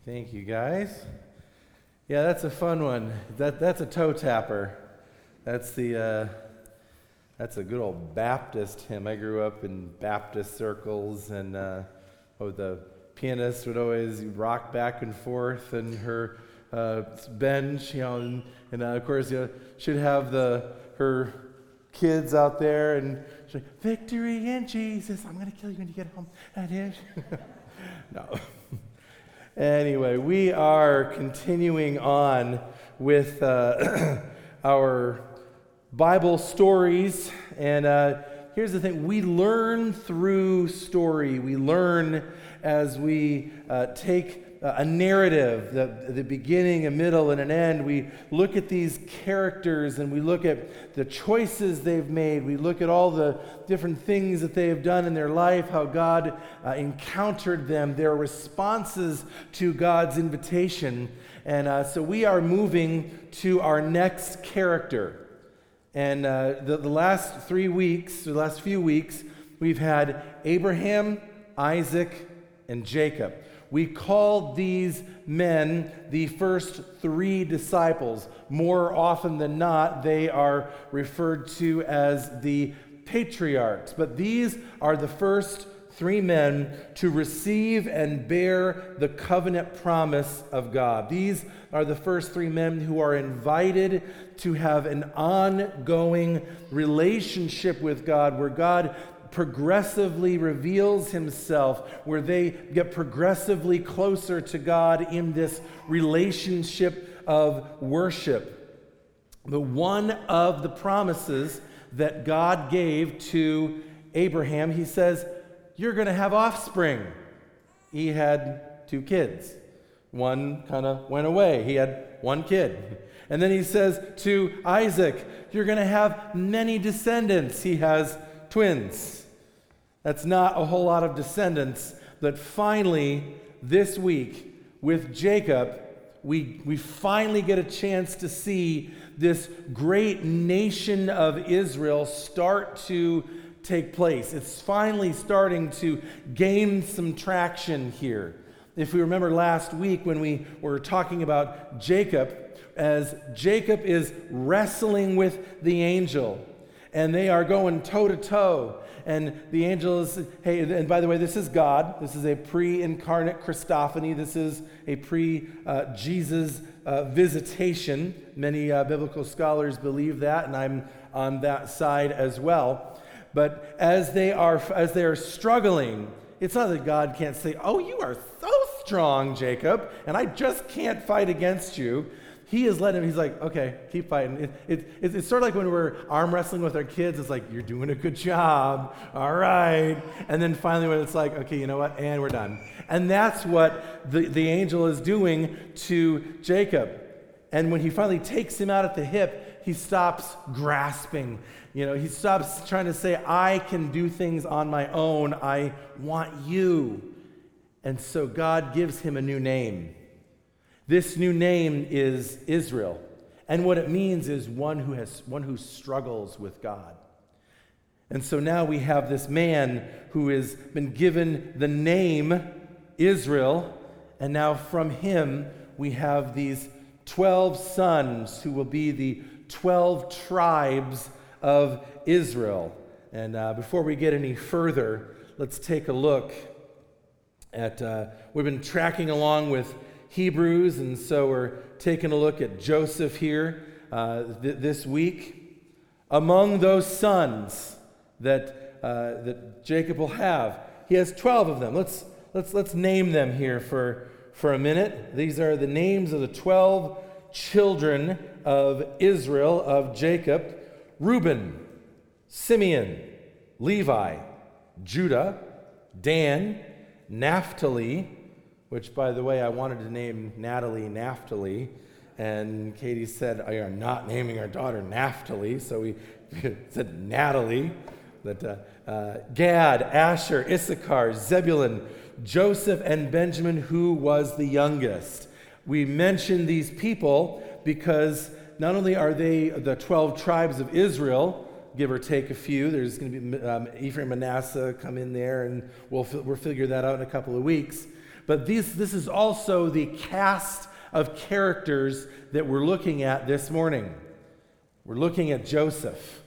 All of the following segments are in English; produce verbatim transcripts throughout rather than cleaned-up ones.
Thank you, guys. Yeah, that's a fun one. That that's a toe tapper. That's the uh, that's a good old Baptist hymn. I grew up in Baptist circles, and uh, oh, the pianist would always rock back and forth, and her uh, bench, you know, and, and uh, of course, you know, she'd have the her kids out there, and she's like, "Victory in Jesus! I'm gonna kill you when you get home." That is no. Anyway, we are continuing on with uh, our Bible stories, and uh, here's the thing: we learn through story. We learn as we uh, take a narrative, the, the beginning, a middle, and an end. We look at these characters and we look at the choices they've made. We look at all the different things that they have done in their life, how God uh, encountered them, their responses to God's invitation. And uh, so we are moving to our next character. And uh, the, the last three weeks, the last few weeks, we've had Abraham, Isaac, and Jacob. We called these men the first three disciples. More often than not, they are referred to as the patriarchs. But these are the first three men to receive and bear the covenant promise of God. These are the first three men who are invited to have an ongoing relationship with God, where God progressively reveals himself, where they get progressively closer to God in this relationship of worship. The one of the promises that God gave to Abraham, he says, "You're going to have offspring." He had two kids. One kind of went away. He had one kid. And then he says to Isaac, "You're going to have many descendants." He has twins. That's not a whole lot of descendants, but finally, this week, with Jacob, we, we finally get a chance to see this great nation of Israel start to take place. It's finally starting to gain some traction here. If we remember last week when we were talking about Jacob, as Jacob is wrestling with the angel, and they are going toe-to-toe. And the angel is, hey, and by the way, this is God. This is a pre-incarnate Christophany. This is a pre-Jesus uh, uh, visitation. Many uh, biblical scholars believe that, and I'm on that side as well. But as they are as they are struggling, it's not that God can't say, "Oh, you are so strong, Jacob, and I just can't fight against you." He is letting him, he's like, "Okay, keep fighting." It, it, it, it's sort of like when we're arm wrestling with our kids. It's like, "You're doing a good job. All right." And then finally when it's like, "Okay, you know what? And we're done." And that's what the, the angel is doing to Jacob. And when he finally takes him out at the hip, he stops grasping. You know, he stops trying to say, "I can do things on my own. I want you." And so God gives him a new name. This new name is Israel, and what it means is one who has one who struggles with God. And so now we have this man who has been given the name Israel, and now from him we have these twelve sons who will be the twelve tribes of Israel. And uh, before we get any further, let's take a look at, uh, we've been tracking along with Hebrews, and so we're taking a look at Joseph here uh, th- this week. Among those sons that uh, that Jacob will have, he has twelve of them. Let's let's let's name them here for for a minute. These are the names of the twelve children of Israel, of Jacob: Reuben, Simeon, Levi, Judah, Dan, Naphtali, which, by the way, I wanted to name Natalie Naphtali, and Katie said, "I am not naming our daughter Naphtali," so we said Natalie. But uh, uh, Gad, Asher, Issachar, Zebulun, Joseph, and Benjamin, who was the youngest. We mention these people because not only are they the twelve tribes of Israel, give or take a few, there's going to be um, Ephraim and Manasseh come in there, and we'll, we'll figure that out in a couple of weeks. But these, this is also the cast of characters that we're looking at this morning. We're looking at Joseph.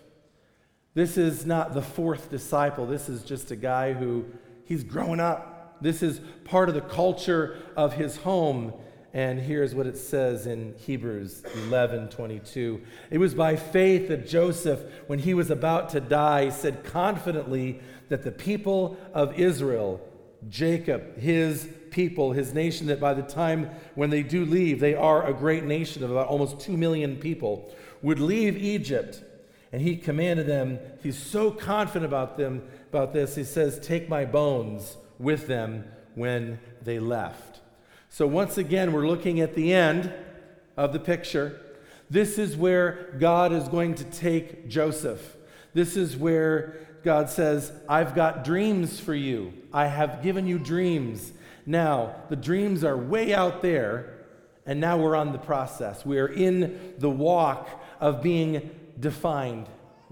This is not the fourth disciple. This is just a guy who, he's grown up. This is part of the culture of his home. And here's what it says in Hebrews eleven twenty-two. It was by faith that Joseph, when he was about to die, said confidently that the people of Israel, Jacob, his people, his nation, that by the time when they do leave, they are a great nation of about almost two million people, would leave Egypt. And he commanded them, he's so confident about them, about this, he says, take my bones with them when they left. So once again, we're looking at the end of the picture. This is where God is going to take Joseph. This is where God says, I've got dreams for you. I have given you dreams. Now, the dreams are way out there, and now we're on the process. We are in the walk of being defined,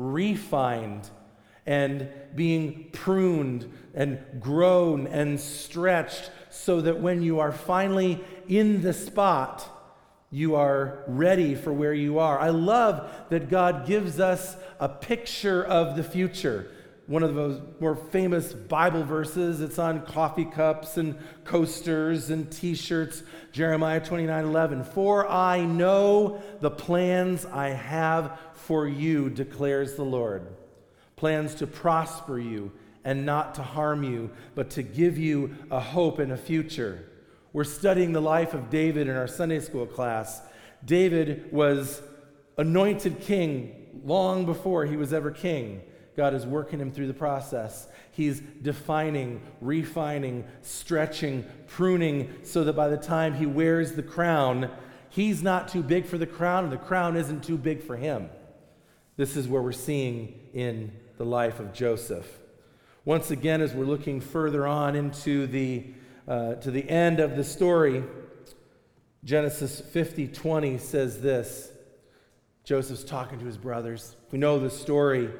refined, and being pruned and grown and stretched so that when you are finally in the spot, you are ready for where you are. I love that God gives us a picture of the future. One of those more famous Bible verses, it's on coffee cups and coasters and t-shirts, Jeremiah twenty-nine eleven. For I know the plans I have for you, declares the Lord. Plans to prosper you and not to harm you, but to give you a hope and a future. We're studying the life of David in our Sunday school class. David was anointed king long before he was ever king. God is working him through the process. He's defining, refining, stretching, pruning, so that by the time he wears the crown, he's not too big for the crown, and the crown isn't too big for him. This is where we're seeing in the life of Joseph. Once again, as we're looking further on into the uh, to the end of the story, Genesis fifty twenty says this. Joseph's talking to his brothers. We know the story.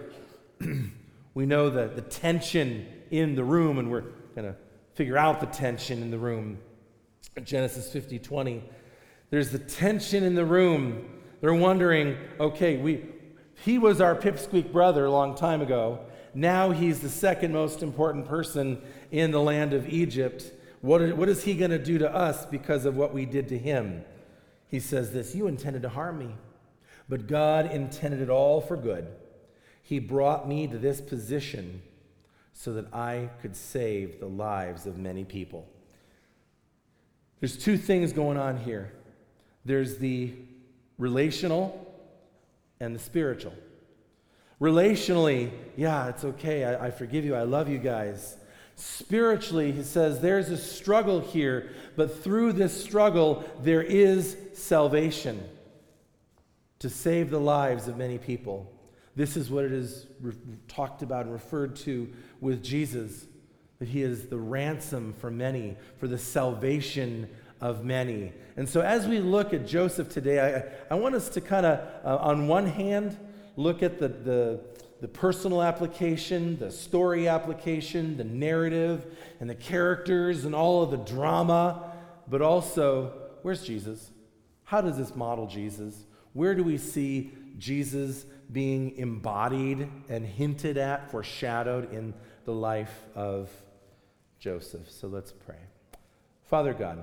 We know the, the tension in the room, and we're going to figure out the tension in the room. Genesis fifty twenty. There's the tension in the room. They're wondering, okay, we he was our pipsqueak brother a long time ago. Now he's the second most important person in the land of Egypt. What, what is he going to do to us because of what we did to him? He says this, you intended to harm me, but God intended it all for good. He brought me to this position so that I could save the lives of many people. There's two things going on here. There's the relational and the spiritual. Relationally, yeah, it's okay. I, I forgive you. I love you guys. Spiritually, he says there's a struggle here, but through this struggle, there is salvation to save the lives of many people. This is what it is re- talked about and referred to with Jesus, that he is the ransom for many, for the salvation of many. And so as we look at Joseph today, I, I want us to kind of, uh, on one hand, look at the, the, the personal application, the story application, the narrative, and the characters, and all of the drama, but also, where's Jesus? How does this model Jesus? Where do we see Jesus being embodied and hinted at, foreshadowed in the life of Joseph? So let's pray. Father God,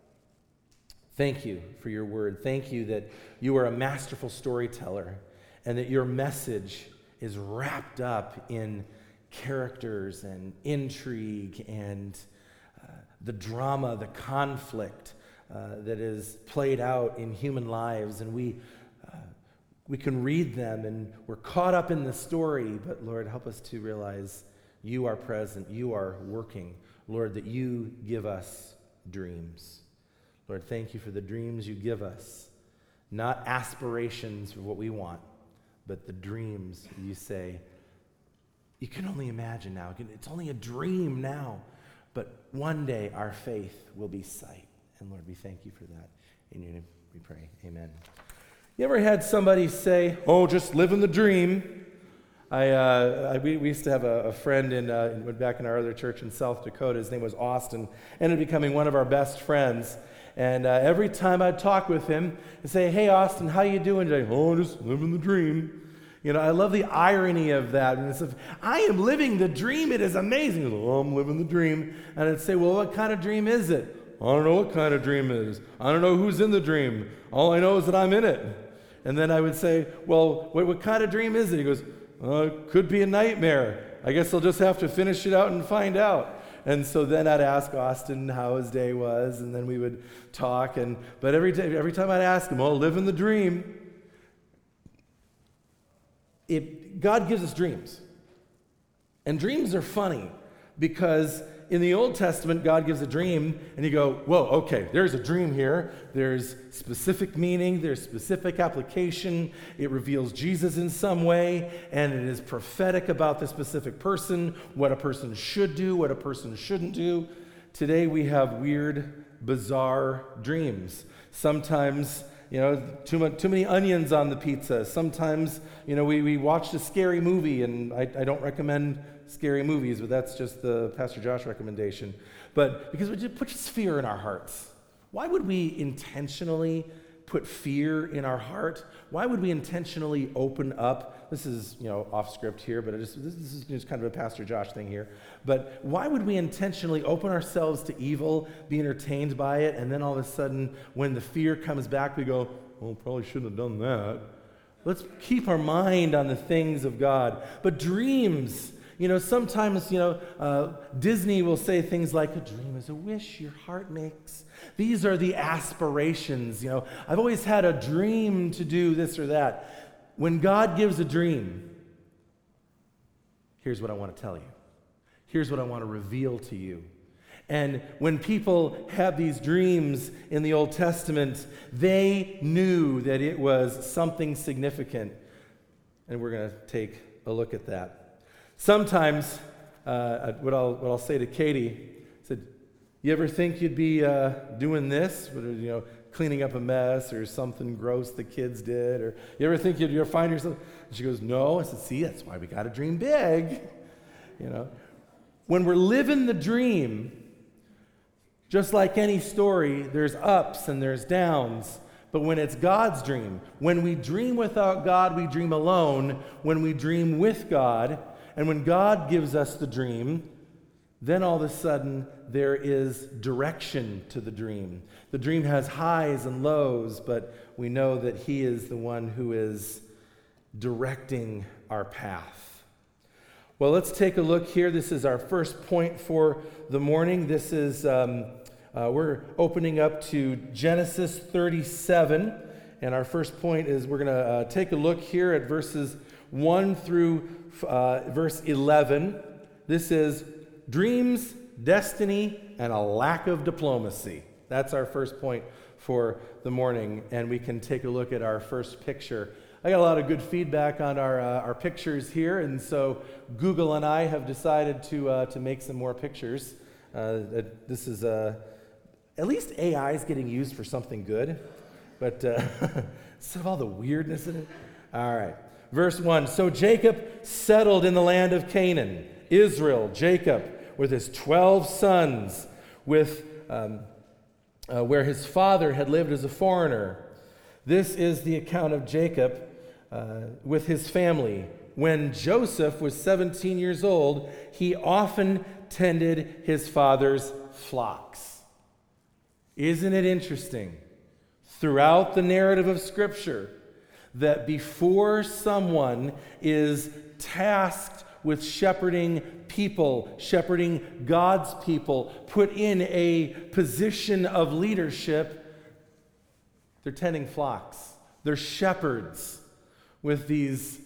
thank you for your word. Thank you that you are a masterful storyteller and that your message is wrapped up in characters and intrigue and uh, the drama, the conflict uh, that is played out in human lives. And we uh, we can read them and we're caught up in the story, but Lord, help us to realize you are present, you are working. Lord, that you give us dreams. Lord, thank you for the dreams you give us, not aspirations for what we want, but the dreams you say, you can only imagine now. It's only a dream now, but one day our faith will be sight. And Lord, we thank you for that. In your name we pray, amen. You ever had somebody say, oh, just living the dream? Uh, I, uh, I we, we used to have a, a friend in, uh, in back in our other church in South Dakota. His name was Austin. Ended up becoming one of our best friends. And uh, every time I'd talk with him and say, "Hey, Austin, how you doing today?" "Oh, just living the dream." You know, I love the irony of that. And it's, I am living the dream. It is amazing. He goes, "Oh, I'm living the dream." And I'd say, "Well, what kind of dream is it?" "I don't know what kind of dream it is. I don't know who's in the dream. All I know is that I'm in it." And then I would say, "Well, what, what kind of dream is it?" He goes, uh, "Could be a nightmare. I guess I'll just have to finish it out and find out." And so then I'd ask Austin how his day was, and then we would talk. And but every day, every time I'd ask him, "Oh, living the dream." It, God gives us dreams. And dreams are funny because in the Old Testament, God gives a dream and you go, "Whoa, okay, there's a dream here. There's specific meaning, there's specific application. It reveals Jesus in some way, and it is prophetic about the specific person, what a person should do, what a person shouldn't do." Today we have weird, bizarre dreams. Sometimes, you know, too much, too many onions on the pizza. Sometimes, you know, we, we watched a scary movie, and I, I don't recommend scary movies, but that's just the Pastor Josh recommendation. But because it just puts fear in our hearts. Why would we intentionally put fear in our heart? Why would we intentionally open up? This is, you know, off script here, but it just, this, this is just kind of a Pastor Josh thing here. But why would we intentionally open ourselves to evil, be entertained by it, and then all of a sudden, when the fear comes back, we go, "Well, probably shouldn't have done that." Let's keep our mind on the things of God. But dreams, you know, sometimes, you know, uh, Disney will say things like, "A dream is a wish your heart makes." These are the aspirations, you know. I've always had a dream to do this or that. When God gives a dream, here's what I want to tell you. Here's what I want to reveal to you. And when people have these dreams in the Old Testament, they knew that it was something significant. And we're going to take a look at that. Sometimes, uh, what I'll what I'll say to Katie, I said, "You ever think you'd be uh, doing this, you know, cleaning up a mess or something gross the kids did, or you ever think you'd you'll find yourself?" And she goes, "No." I said, "See, that's why we got to dream big." You know, when we're living the dream, just like any story, there's ups and there's downs. But when it's God's dream, when we dream without God, we dream alone. When we dream with God, and when God gives us the dream, then all of a sudden there is direction to the dream. The dream has highs and lows, but we know that He is the one who is directing our path. Well, let's take a look here. This is our first point for the morning. This is, um, uh, we're opening up to Genesis thirty-seven, and our first point is we're going to uh, take a look here at verses one through uh, verse eleven. This is dreams, destiny, and a lack of diplomacy. That's our first point for the morning, and we can take a look at our first picture. I got a lot of good feedback on our uh, our pictures here, and so Google and I have decided to uh, to make some more pictures. Uh, this is uh, at least A I is getting used for something good, but uh, instead of all the weirdness in it. All right, verse one. So Jacob settled in the land of Canaan. Israel, Jacob, with his twelve sons, with um, uh, where his father had lived as a foreigner. This is the account of Jacob uh, with his family. When Joseph was seventeen years old, he often tended his father's flocks. Isn't it interesting? Throughout the narrative of Scripture, that before someone is tasked with shepherding people, shepherding God's people, put in a position of leadership, they're tending flocks. They're shepherds with these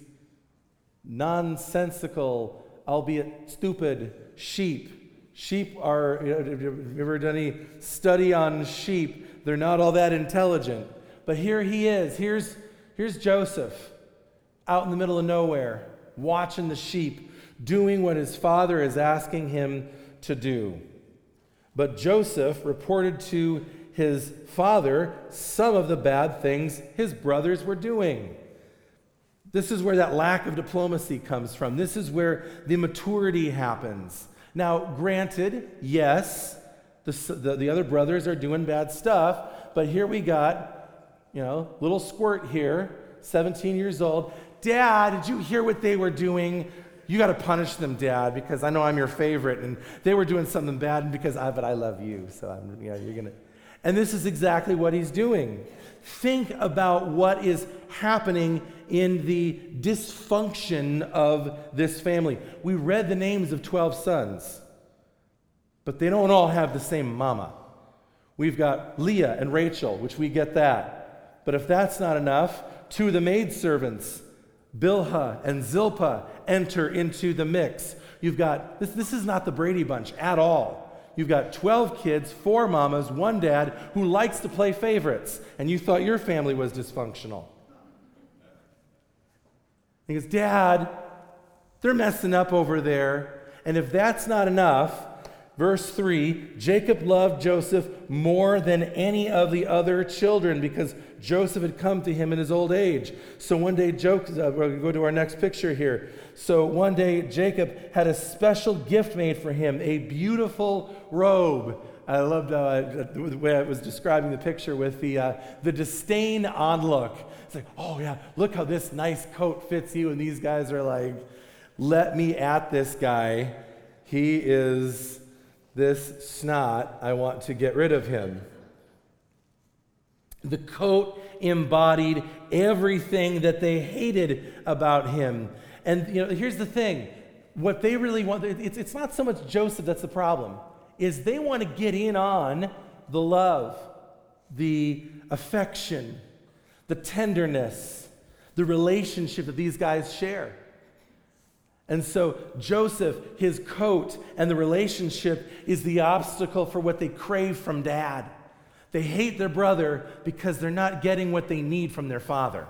nonsensical, albeit stupid, sheep. Sheep are, you know, have you ever done any study on sheep? They're not all that intelligent. But here he is. Here's, here's Joseph out in the middle of nowhere, watching the sheep, doing what his father is asking him to do. But Joseph reported to his father some of the bad things his brothers were doing. This is where that lack of diplomacy comes from. This is where the maturity happens. Now, granted, yes, the, the, the other brothers are doing bad stuff, but here we got, you know, little squirt here, seventeen years old. Dad, did you hear what they were doing? You got to punish them, Dad, because I know I'm your favorite, and they were doing something bad, and because I, but I love you, so I'm, you know, you're gonna. And this is exactly what he's doing. Think about what is happening in the dysfunction of this family. We read the names of twelve sons, but they don't all have the same mama. We've got Leah and Rachel, which we get that. But if that's not enough, two of the maidservants, Bilhah and Zilpah, enter into the mix. You've got, this, this is not the Brady Bunch at all. You've got twelve kids, four mamas, one dad who likes to play favorites, and you thought your family was dysfunctional. He goes, Dad, they're messing up over there. And if that's not enough, verse three, Jacob loved Joseph more than any of the other children because Joseph had come to him in his old age. So one day, Joseph, uh, we'll go to our next picture here. So one day, Jacob had a special gift made for him, a beautiful robe. I loved uh, the way I was describing the picture with the uh, the disdain on look. It's like, oh yeah, look how this nice coat fits you. And these guys are like, let me at this guy. He is this snot. I want to get rid of him. The coat embodied everything that they hated about him. And you know, here's the thing. What they really want, it's, it's not so much Joseph that's the problem, is they want to get in on the love, the affection, the tenderness, the relationship that these guys share. And so Joseph, his coat, and the relationship is the obstacle for what they crave from Dad. They hate their brother because they're not getting what they need from their father.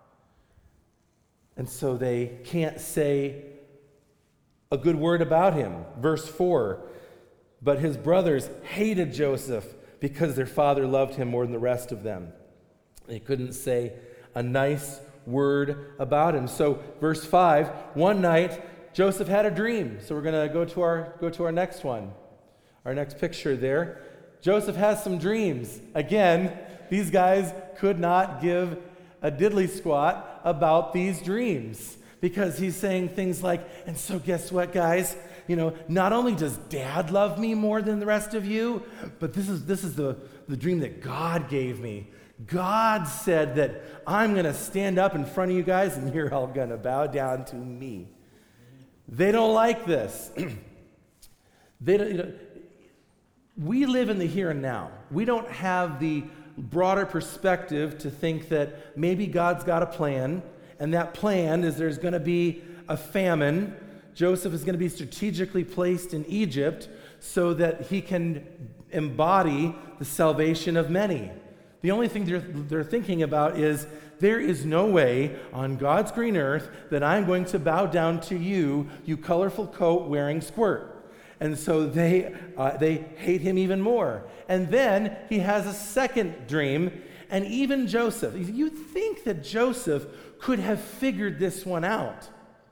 And so they can't say a good word about him. Verse four, but his brothers hated Joseph because their father loved him more than the rest of them. They couldn't say a nice word about him. So verse five, one night Joseph had a dream. So we're going to go to our go to our next one. Our next picture there. Joseph has some dreams. Again, these guys could not give a diddly squat about these dreams because he's saying things like, and so guess what, guys? You know, not only does Dad love me more than the rest of you, but this is this is the, the dream that God gave me. God said that I'm going to stand up in front of you guys and you're all going to bow down to me. They don't like this. They don't, you know, we live in the here and now. We don't have the broader perspective to think that maybe God's got a plan, and that plan is there's going to be a famine. Joseph is going to be strategically placed in Egypt so that he can embody the salvation of many. The only thing they're, they're thinking about is there is no way on God's green earth that I'm going to bow down to you, you colorful coat wearing squirt. And so they uh, they hate him even more. And then he has a second dream, and even Joseph, you'd think that Joseph could have figured this one out.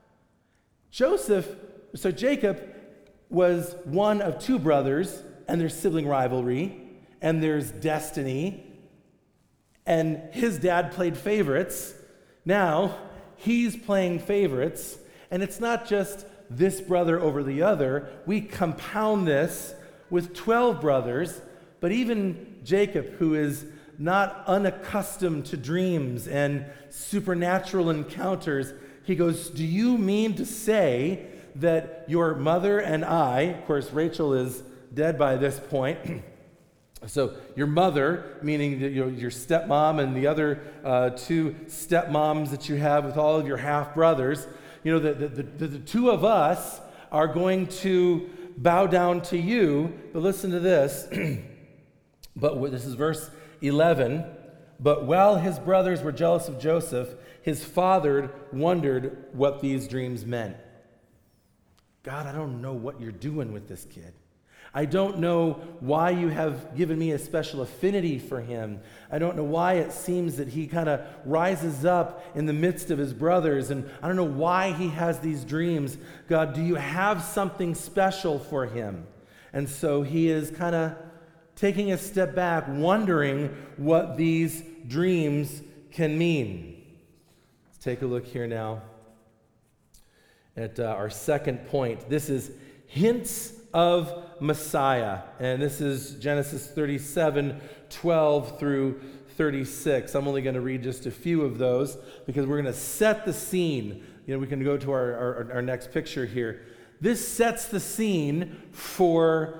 Joseph, so Jacob was one of two brothers, and there's sibling rivalry, and there's destiny, and his dad played favorites. Now he's playing favorites, and it's not just this brother over the other. We compound this with twelve brothers, but even Jacob, who is not unaccustomed to dreams and supernatural encounters, he goes, do you mean to say that your mother and I, of course Rachel is dead by this point, so your mother, meaning that, you know, your stepmom and the other uh, two stepmoms that you have with all of your half-brothers, you know, the, the, the, the two of us are going to bow down to you. But listen to this. But this is verse eleven. But while his brothers were jealous of Joseph, his father wondered what these dreams meant. God, I don't know what you're doing with this kid. I don't know why you have given me a special affinity for him. I don't know why it seems that he kind of rises up in the midst of his brothers, and I don't know why he has these dreams. God, do you have something special for him? And so he is kind of taking a step back, wondering what these dreams can mean. Let's take a look here now at uh, our second point. This is hints of Messiah, and this is Genesis thirty-seven, twelve through thirty-six. I'm only going to read just a few of those because we're going to set the scene. You know, we can go to our, our, our next picture here. This sets the scene for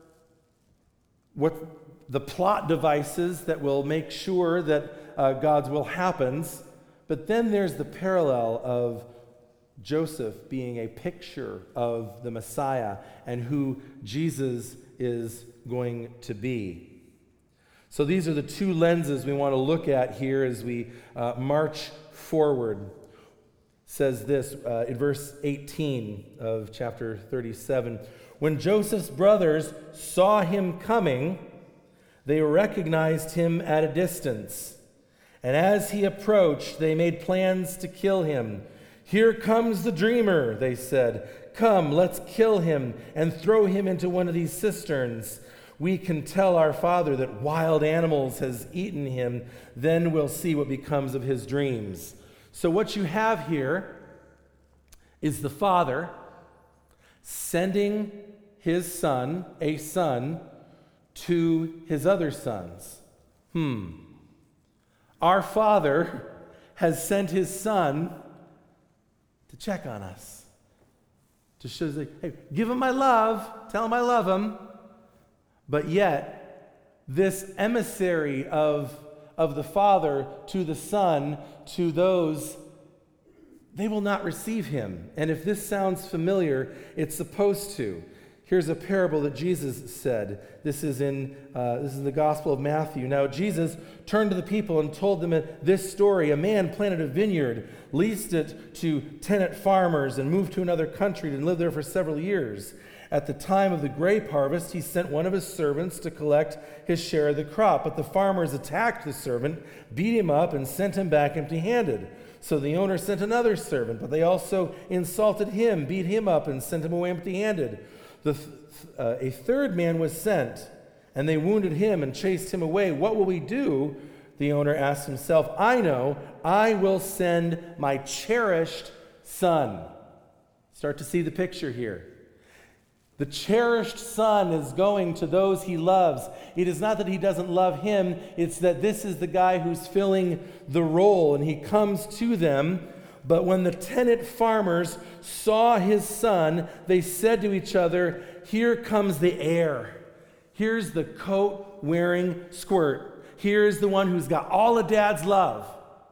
what the plot devices that will make sure that uh, God's will happens. But then there's the parallel of Joseph being a picture of the Messiah and who Jesus is going to be. So these are the two lenses we want to look at here as we uh, march forward. It says this uh, in verse eighteen of chapter thirty-seven. When Joseph's brothers saw him coming, they recognized him at a distance. And as he approached, they made plans to kill him. "Here comes the dreamer," they said. "Come, let's kill him and throw him into one of these cisterns. We can tell our father that wild animals has eaten him. Then we'll see what becomes of his dreams." So what you have here is the father sending his son, a son, to his other sons. Hmm. Our father has sent his son to check on us. To show, hey, give him my love, tell him I love him. But yet, this emissary of, of the Father to the Son, to those, they will not receive him. And if this sounds familiar, it's supposed to. Here's a parable that Jesus said. This is in uh, this is the Gospel of Matthew. Now Jesus turned to the people and told them this story. A man planted a vineyard, leased it to tenant farmers, and moved to another country and lived there for several years. At the time of the grape harvest, he sent one of his servants to collect his share of the crop. But the farmers attacked the servant, beat him up, and sent him back empty-handed. So the owner sent another servant, but they also insulted him, beat him up, and sent him away empty-handed. The th- uh, a third man was sent, and they wounded him and chased him away. "What will we do?" the owner asked himself. "I know, I will send my cherished son." Start to see the picture here. The cherished son is going to those he loves. It is not that he doesn't love him, it's that this is the guy who's filling the role, and he comes to them. But when the tenant farmers saw his son, they said to each other, "Here comes the heir. Here's the coat-wearing squirt. Here's the one who's got all of Dad's love.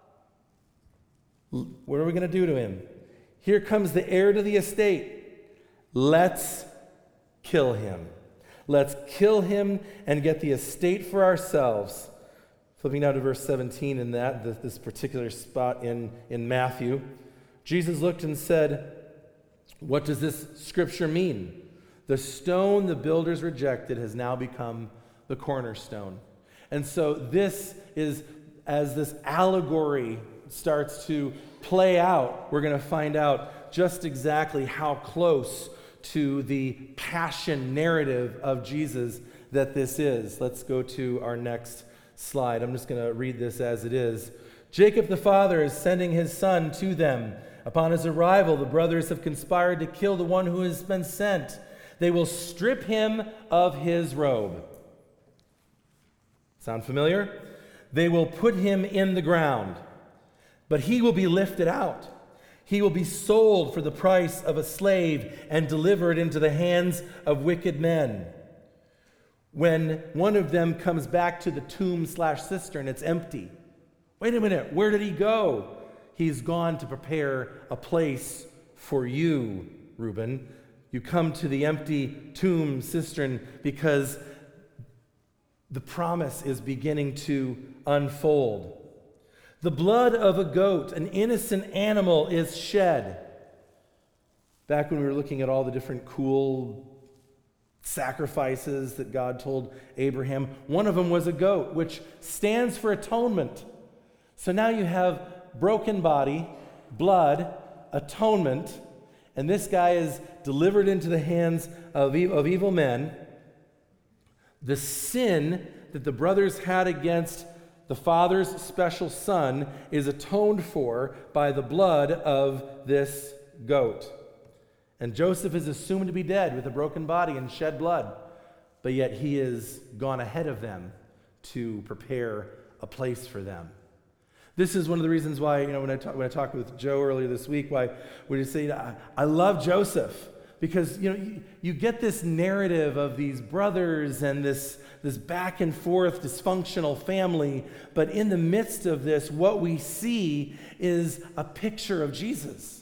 What are we going to do to him? Here comes the heir to the estate. Let's kill him. Let's kill him and get the estate for ourselves." Flipping now to verse seventeen in that, this particular spot in, in Matthew, Jesus looked and said, "What does this scripture mean? The stone the builders rejected has now become the cornerstone." And so this is, as this allegory starts to play out, we're going to find out just exactly how close to the passion narrative of Jesus that this is. Let's go to our next slide. I'm just going to read this as it is. "Jacob the father is sending his son to them. Upon his arrival, the brothers have conspired to kill the one who has been sent. They will strip him of his robe." Sound familiar? "They will put him in the ground, but he will be lifted out. He will be sold for the price of a slave and delivered into the hands of wicked men. When one of them comes back to the tomb slash cistern, it's empty. Wait a minute, where did he go? He's gone to prepare a place for you, Reuben. You come to the empty tomb cistern because the promise is beginning to unfold. The blood of a goat, an innocent animal, is shed. Back when we were looking at all the different cool sacrifices that God told Abraham. One of them was a goat, which stands for atonement. So now you have broken body, blood, atonement, and this guy is delivered into the hands of, e- of evil men. The sin that the brothers had against the Father's special Son is atoned for by the blood of this goat. And Joseph is assumed to be dead with a broken body and shed blood, but yet he is gone ahead of them to prepare a place for them. This is one of the reasons why, you know, when I, talk, when I talked with Joe earlier this week, why we just say, I, I love Joseph. Because, you know, you, you get this narrative of these brothers and this, this back and forth dysfunctional family, but in the midst of this, what we see is a picture of Jesus.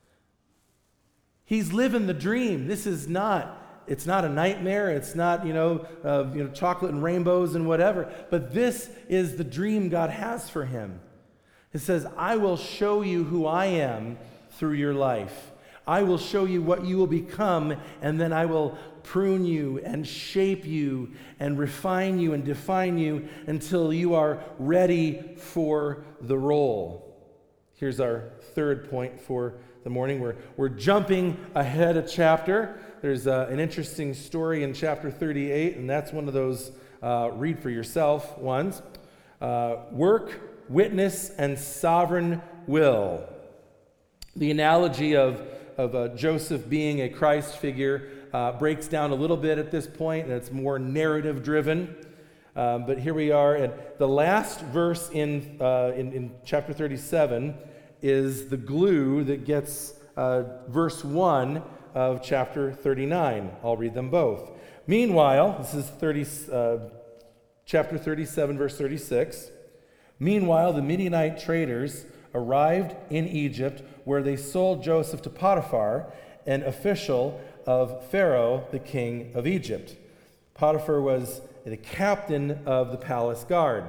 He's living the dream. This is not, it's not a nightmare. It's not, you know, uh, you know, chocolate and rainbows and whatever, but this is the dream God has for him. It says, I will show you who I am through your life. I will show you what you will become, and then I will prune you and shape you and refine you and define you until you are ready for the role. Here's our third point for the morning. We're, we're jumping ahead a chapter. There's uh, an interesting story in chapter thirty-eight, and that's one of those uh, read for yourself ones. Uh, work, witness, and sovereign will. The analogy of of uh, Joseph being a Christ figure uh, breaks down a little bit at this point, and it's more narrative driven. Um, but here we are, and the last verse in, uh, in in chapter thirty-seven is the glue that gets uh, verse one of chapter thirty-nine. I'll read them both. Meanwhile, this is thirty, uh, chapter thirty-seven, verse thirty-six. Meanwhile, the Midianite traders arrived in Egypt, where they sold Joseph to Potiphar, an official of Pharaoh, the king of Egypt. Potiphar was the captain of the palace guard.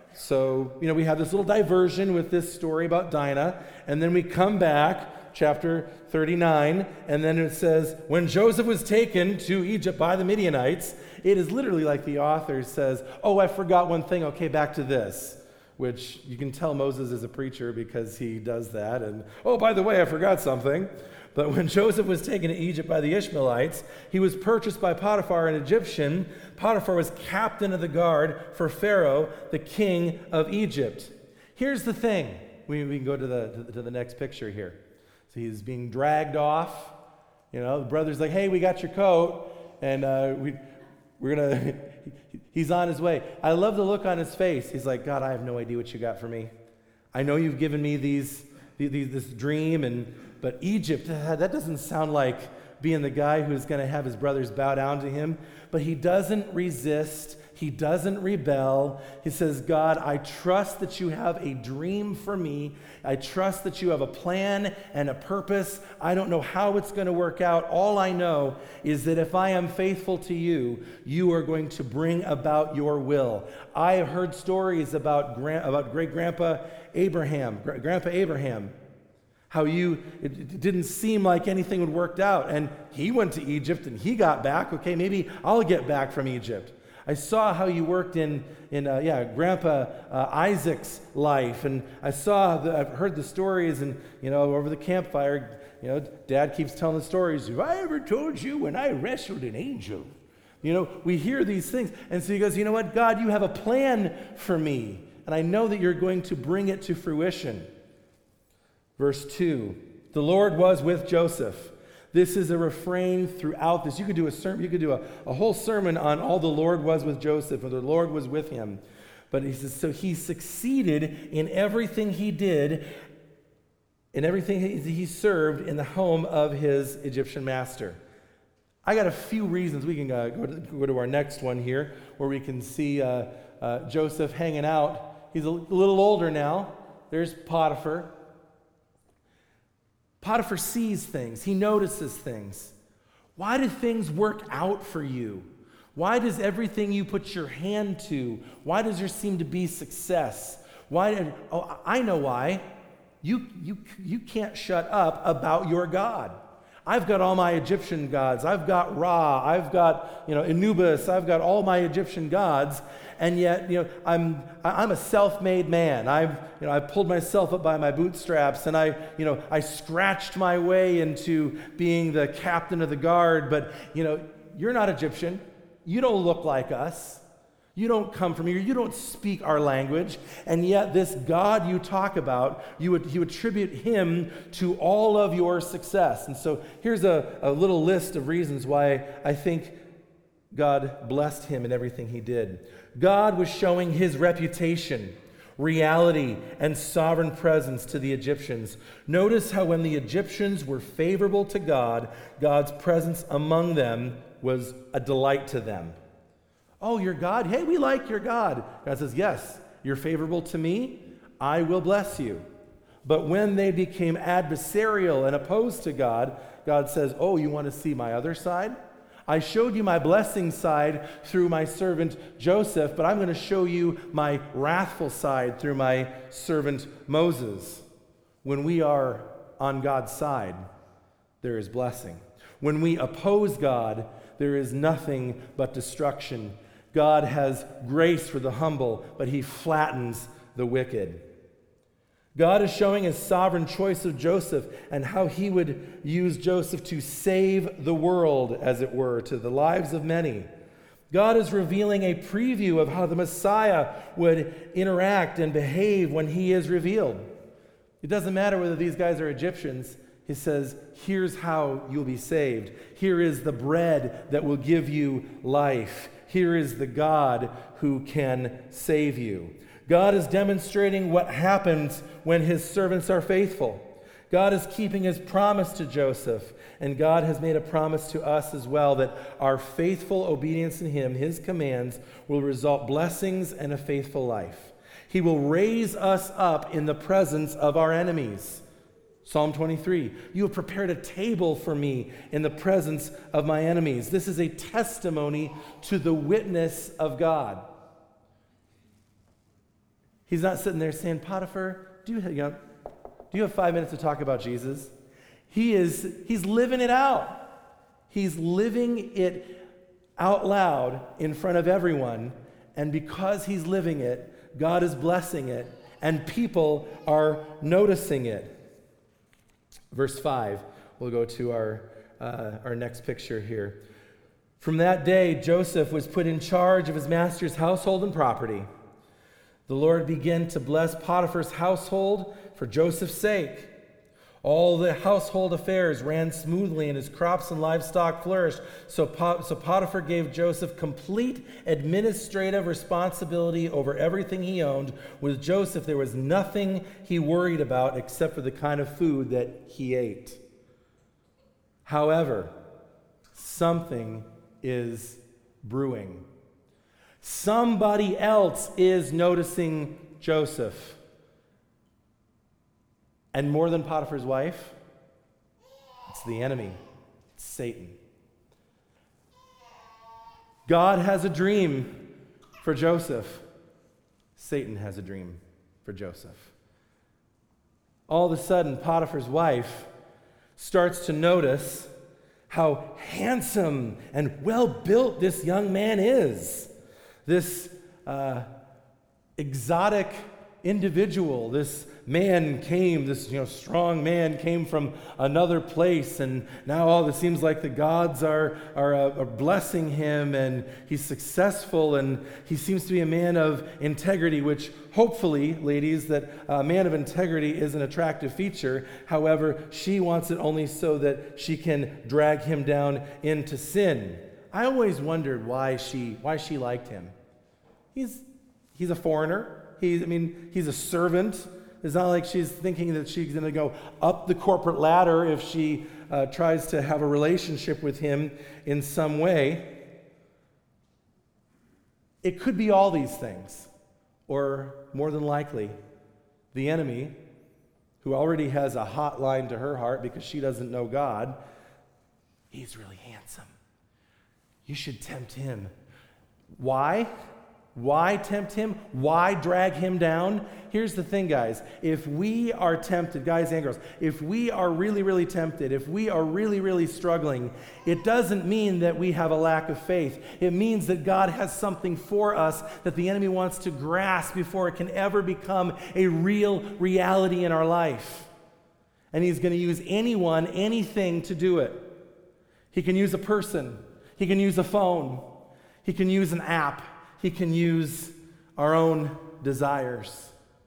So, you know, we have this little diversion with this story about Dinah, and then we come back, chapter thirty-nine, and then it says, when Joseph was taken to Egypt by the Midianites, it is literally like the author says, oh, I forgot one thing, okay, back to this. Which you can tell Moses is a preacher because he does that. And, oh, by the way, I forgot something. But when Joseph was taken to Egypt by the Ishmaelites, he was purchased by Potiphar, an Egyptian. Potiphar was captain of the guard for Pharaoh, the king of Egypt. Here's the thing. We, we can go to the, to the next picture here. So he's being dragged off. You know, the brother's like, hey, we got your coat. And uh, we, we're going to... He's on his way. I love the look on his face. He's like, God, I have no idea what you got for me. I know you've given me these, these this dream, and but Egypt, that doesn't sound like being the guy who's going to have his brothers bow down to him. But he doesn't resist. He doesn't rebel. He says, God, I trust that you have a dream for me. I trust that you have a plan and a purpose. I don't know how it's going to work out. All I know is that if I am faithful to you, you are going to bring about your will. I have heard stories about, gran- about great-grandpa Abraham, Gra- Grandpa Abraham, how you, it, it didn't seem like anything would work out. And he went to Egypt and he got back. Okay, maybe I'll get back from Egypt. I saw how you worked in, in uh, yeah, Grandpa uh, Isaac's life, and I saw, the, I've heard the stories, and, you know, over the campfire, you know, Dad keeps telling the stories. Have I ever told you when I wrestled an angel? You know, we hear these things, and so he goes, you know what, God, you have a plan for me, and I know that you're going to bring it to fruition. Verse two, the Lord was with Joseph. This is a refrain throughout this. You could do a sermon, you could do a, a whole sermon on all the Lord was with Joseph, or the Lord was with him. But he says, so he succeeded in everything he did, in everything he, he served in the home of his Egyptian master. I got a few reasons. We can uh, go, to, go to our next one here, where we can see uh, uh, Joseph hanging out. He's a little older now. There's Potiphar. Potiphar sees things. He notices things. Why do things work out for you? Why does everything you put your hand to, why does there seem to be success? Why? Oh, I know why. You, you, you can't shut up about your God. I've got all my Egyptian gods. I've got Ra. I've got, you know, Anubis. I've got all my Egyptian gods. And yet, you know, I'm I'm a self-made man. I've, you know, I pulled myself up by my bootstraps, and I, you know, I scratched my way into being the captain of the guard. But, you know, you're not Egyptian. You don't look like us. You don't come from here. You don't speak our language. And yet this God you talk about, you would you attribute him to all of your success. And so here's a, a little list of reasons why I think God blessed him in everything he did. God was showing his reputation, reality, and sovereign presence to the Egyptians. Notice how when the Egyptians were favorable to God, God's presence among them was a delight to them. Oh, your God? Hey, we like your God. God says, yes, you're favorable to me. I will bless you. But when they became adversarial and opposed to God, God says, oh, you want to see my other side? I showed you my blessing side through my servant Joseph, but I'm going to show you my wrathful side through my servant Moses. When we are on God's side, there is blessing. When we oppose God, there is nothing but destruction. God has grace for the humble, but he flattens the wicked. God is showing his sovereign choice of Joseph and how he would use Joseph to save the world, as it were, to the lives of many. God is revealing a preview of how the Messiah would interact and behave when he is revealed. It doesn't matter whether these guys are Egyptians. He says, here's how you'll be saved. Here is the bread that will give you life. Here is the God who can save you. God is demonstrating what happens when his servants are faithful. God is keeping his promise to Joseph, and God has made a promise to us as well that our faithful obedience in him, his commands, will result blessings and a faithful life. He will raise us up in the presence of our enemies. Psalm twenty-three, you have prepared a table for me in the presence of my enemies. This is a testimony to the witness of God. He's not sitting there saying, Potiphar, do you, you know, do you have five minutes to talk about Jesus? He is, he's living it out. He's living it out loud in front of everyone. And because he's living it, God is blessing it, and people are noticing it. Verse five, we'll go to our, uh, our next picture here. From that day, Joseph was put in charge of his master's household and property. The Lord began to bless Potiphar's household for Joseph's sake. All the household affairs ran smoothly, and his crops and livestock flourished. So, Pot- so Potiphar gave Joseph complete administrative responsibility over everything he owned. With Joseph, there was nothing he worried about except for the kind of food that he ate. However, something is brewing. Somebody else is noticing Joseph. And more than Potiphar's wife, it's the enemy. It's Satan. God has a dream for Joseph. Satan has a dream for Joseph. All of a sudden, Potiphar's wife starts to notice how handsome and well-built this young man is. This uh, exotic individual, this man came, this you know strong man came from another place, and now all it seems like the gods are, are, uh, are blessing him, and he's successful, and he seems to be a man of integrity, which hopefully, ladies, that a man of integrity is an attractive feature. However, she wants it only so that she can drag him down into sin. I always wondered why she why she liked him. He's he's a foreigner. He's I mean he's a servant. It's not like she's thinking that she's going to go up the corporate ladder if she uh, tries to have a relationship with him in some way. It could be all these things, or more than likely, the enemy, who already has a hotline to her heart because she doesn't know God. He's really handsome. You should tempt him. Why? Why tempt him? Why drag him down? Here's the thing, guys. If we are tempted, guys and girls, if we are really, really tempted, if we are really, really struggling, it doesn't mean that we have a lack of faith. It means that God has something for us that the enemy wants to grasp before it can ever become a real reality in our life. And he's going to use anyone, anything to do it. He can use a person. He can use a phone. He can use an app. He can use our own desires.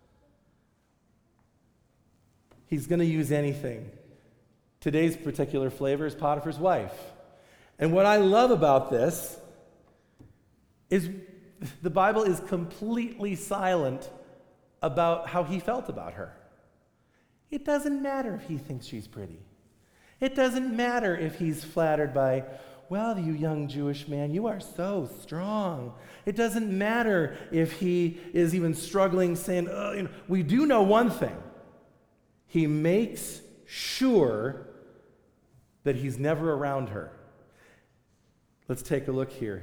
He's going to use anything. Today's particular flavor is Potiphar's wife. And what I love about this is the Bible is completely silent about how he felt about her. It doesn't matter if he thinks she's pretty. It doesn't matter if he's flattered by, well, you young Jewish man, you are so strong. It doesn't matter if he is even struggling, saying, oh, you know, we do know one thing. He makes sure that he's never around her. Let's take a look here.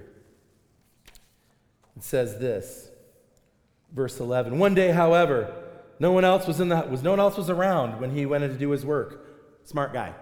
It says this, verse eleven. One day, however, no one else was in the was no one else was around when he went in to do his work. Smart guy.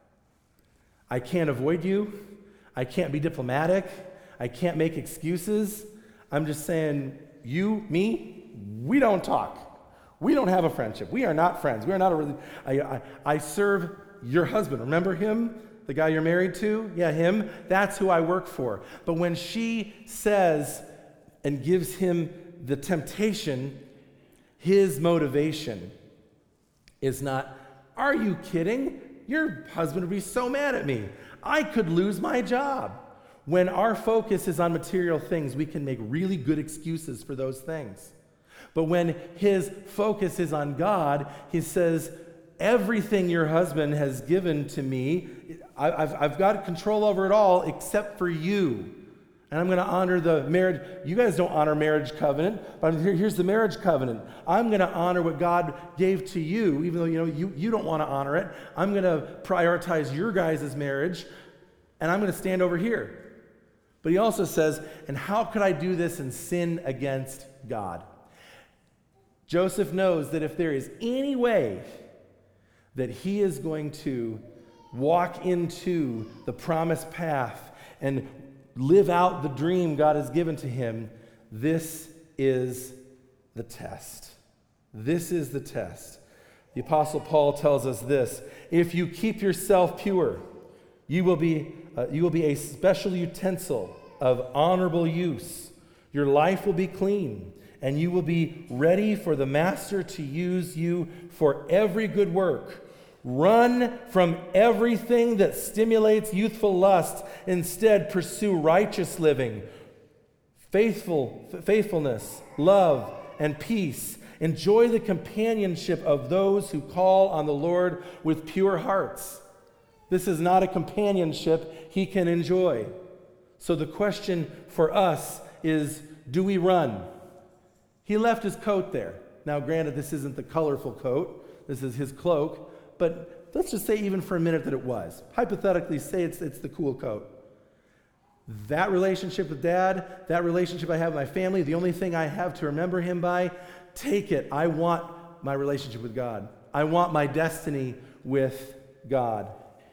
I can't avoid you. I can't be diplomatic. I can't make excuses. I'm just saying, you, me, we don't talk. We don't have a friendship. We are not friends. We are not a really. I, I, I serve your husband. Remember him? The guy you're married to? Yeah, him. That's who I work for. But when she says and gives him the temptation, his motivation is not, are you kidding? Your husband would be so mad at me. I could lose my job. When our focus is on material things, we can make really good excuses for those things. But when his focus is on God, he says, everything your husband has given to me, I, I've, I've got control over it all except for you. And I'm going to honor the marriage. You guys don't honor marriage covenant, but here, here's the marriage covenant. I'm going to honor what God gave to you, even though you know you, you don't want to honor it. I'm going to prioritize your guys' marriage, and I'm going to stand over here. But he also says, and how could I do this and sin against God? Joseph knows that if there is any way that he is going to walk into the promised path and live out the dream God has given to him, this is the test. This is the test. The Apostle Paul tells us this: if you keep yourself pure, you will be uh, you will be a special utensil of honorable use. Your life will be clean, and you will be ready for the Master to use you for every good work. Run from everything that stimulates youthful lust. Instead, pursue righteous living, faithful, faithfulness, love, and peace. Enjoy the companionship of those who call on the Lord with pure hearts. This is not a companionship he can enjoy. So the question for us is, do we run? He left his coat there. Now, granted, this isn't the colorful coat. This is his cloak. But let's just say even for a minute that it was. Hypothetically, say it's, it's the cool coat. That relationship with Dad, that relationship I have with my family, the only thing I have to remember him by, take it. I want my relationship with God. I want my destiny with God.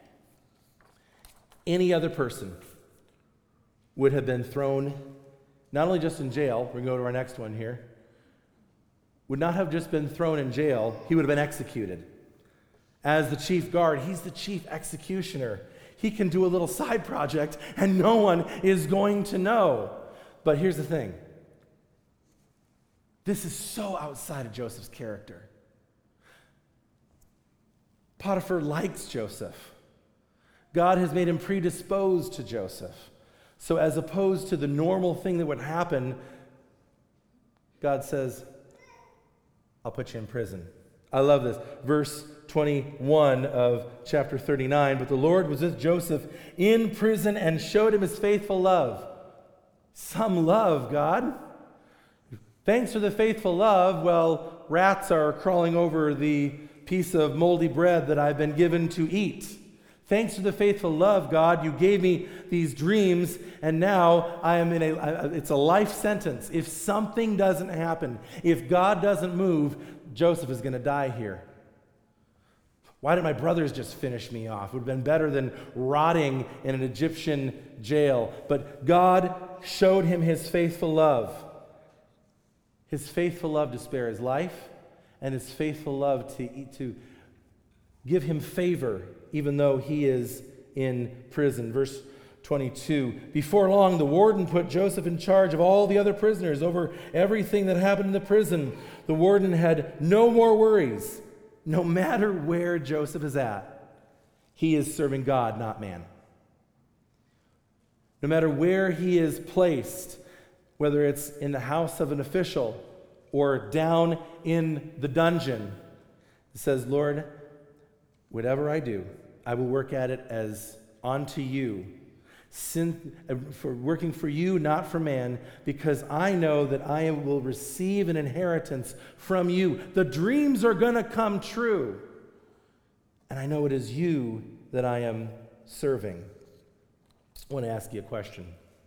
Any other person would have been thrown, not only just in jail, we're going to go to our next one here, would not have just been thrown in jail, he would have been executed. As the chief guard, he's the chief executioner. He can do a little side project and no one is going to know. But here's the thing. This is so outside of Joseph's character. Potiphar likes Joseph. God has made him predisposed to Joseph. So as opposed to the normal thing that would happen, God says, I'll put you in prison. I love this. Verse twenty-one of chapter thirty-nine. But the Lord was with Joseph in prison and showed him his faithful love. Some love, God. Thanks for the faithful love. Well, rats are crawling over the piece of moldy bread that I've been given to eat. Thanks to the faithful love, God, you gave me these dreams, and now I am in a, it's a life sentence. If something doesn't happen, if God doesn't move, Joseph is going to die here. Why did my brothers just finish me off? It would have been better than rotting in an Egyptian jail. But God showed him his faithful love. His faithful love to spare his life, and his faithful love to, to give him favor, even though he is in prison. Verse twenty-two, before long, the warden put Joseph in charge of all the other prisoners over everything that happened in the prison. The warden had no more worries. No matter where Joseph is at, he is serving God, not man. No matter where he is placed, whether it's in the house of an official or down in the dungeon, it says, Lord, whatever I do, I will work at it as unto you, sin, for working for you, not for man, because I know that I will receive an inheritance from you. The dreams are going to come true, and I know it is you that I am serving. I want to ask you a question.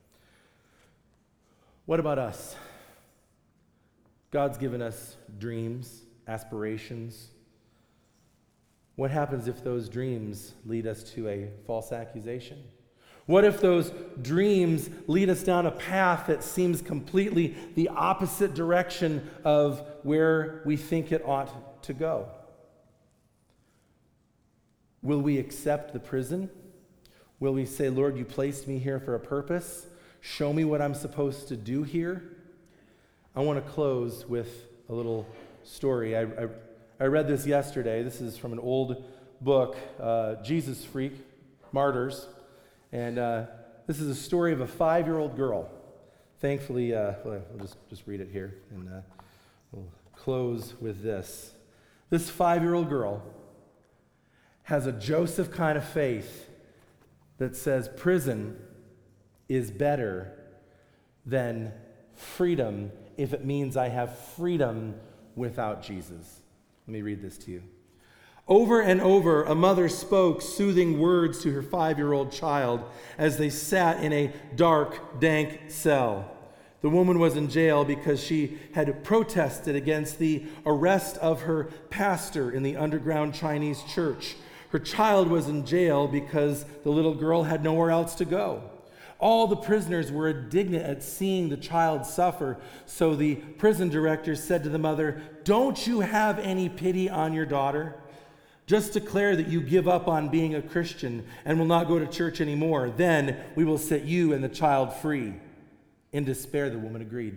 What about us? God's given us dreams, aspirations. What happens if those dreams lead us to a false accusation? What if those dreams lead us down a path that seems completely the opposite direction of where we think it ought to go? Will we accept the prison? Will we say, Lord, you placed me here for a purpose? Show me what I'm supposed to do here? I want to close with a little story. I, I, I read this yesterday. This is from an old book, uh, Jesus Freak, Martyrs. And uh, this is a story of a five-year-old girl. Thankfully, uh, well, I'll just, just read it here, and uh, we'll close with this. This five-year-old girl has a Joseph kind of faith that says prison is better than freedom if it means I have freedom without Jesus. Let me read this to you. Over and over, a mother spoke soothing words to her five-year-old child as they sat in a dark, dank cell. The woman was in jail because she had protested against the arrest of her pastor in the underground Chinese church. Her child was in jail because the little girl had nowhere else to go. All the prisoners were indignant at seeing the child suffer, so the prison director said to the mother, "Don't you have any pity on your daughter? Just declare that you give up on being a Christian and will not go to church anymore. Then we will set you and the child free." In despair, the woman agreed.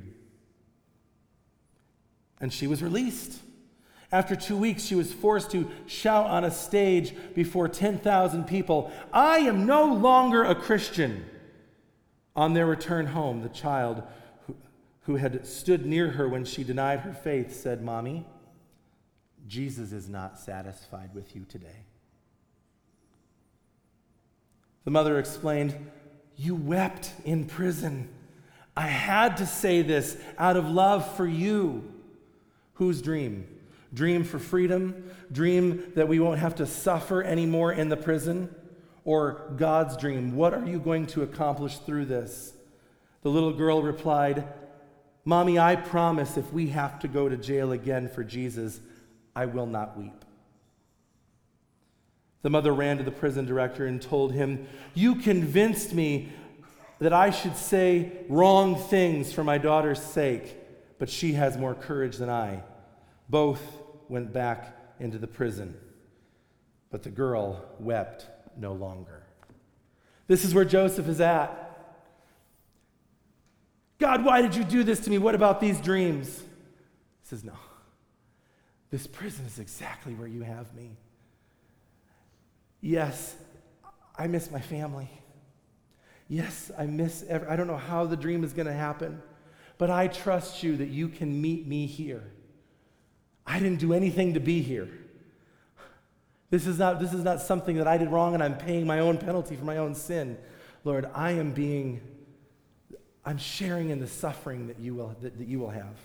And she was released. After two weeks, she was forced to shout on a stage before ten thousand people, "I am no longer a Christian." On their return home, the child who, who had stood near her when she denied her faith said, "Mommy, Jesus is not satisfied with you today." The mother explained, "You wept in prison. I had to say this out of love for you." Whose dream? Dream for freedom? Dream that we won't have to suffer anymore in the prison? Or God's dream? What are you going to accomplish through this? The little girl replied, "Mommy, I promise if we have to go to jail again for Jesus, I will not weep." The mother ran to the prison director and told him, "You convinced me that I should say wrong things for my daughter's sake, but she has more courage than I." Both went back into the prison, but the girl wept no longer. This is where Joseph is at. "God, why did you do this to me? What about these dreams?" He says, "No. This prison is exactly where you have me. Yes, I miss my family. Yes, I miss, every, I don't know how the dream is going to happen, but I trust you that you can meet me here. I didn't do anything to be here. This is not, this is not something that I did wrong and I'm paying my own penalty for my own sin. Lord, I am being, I'm sharing in the suffering that you will, that, that you will have."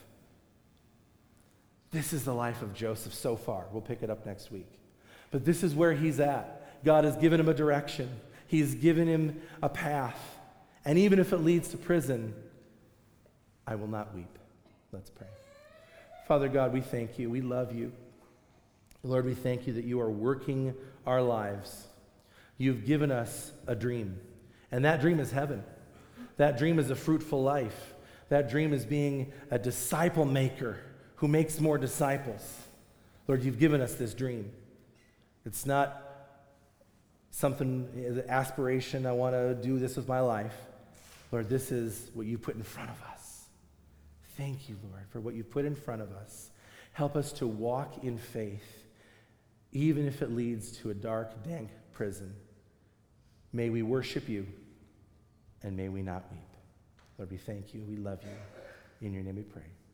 This is the life of Joseph so far. We'll pick it up next week. But this is where he's at. God has given him a direction. He's given him a path. And even if it leads to prison, I will not weep. Let's pray. Father God, we thank you. We love you. Lord, we thank you that you are working our lives. You've given us a dream, and that dream is heaven. That dream is a fruitful life. That dream is being a disciple maker who makes more disciples. Lord, you've given us this dream. It's not something, an aspiration, I want to do this with my life. Lord, this is what you put in front of us. Thank you, Lord, for what you put in front of us. Help us to walk in faith, even if it leads to a dark, dank prison. May we worship you, and may we not weep. Lord, we thank you. We love you. In your name we pray.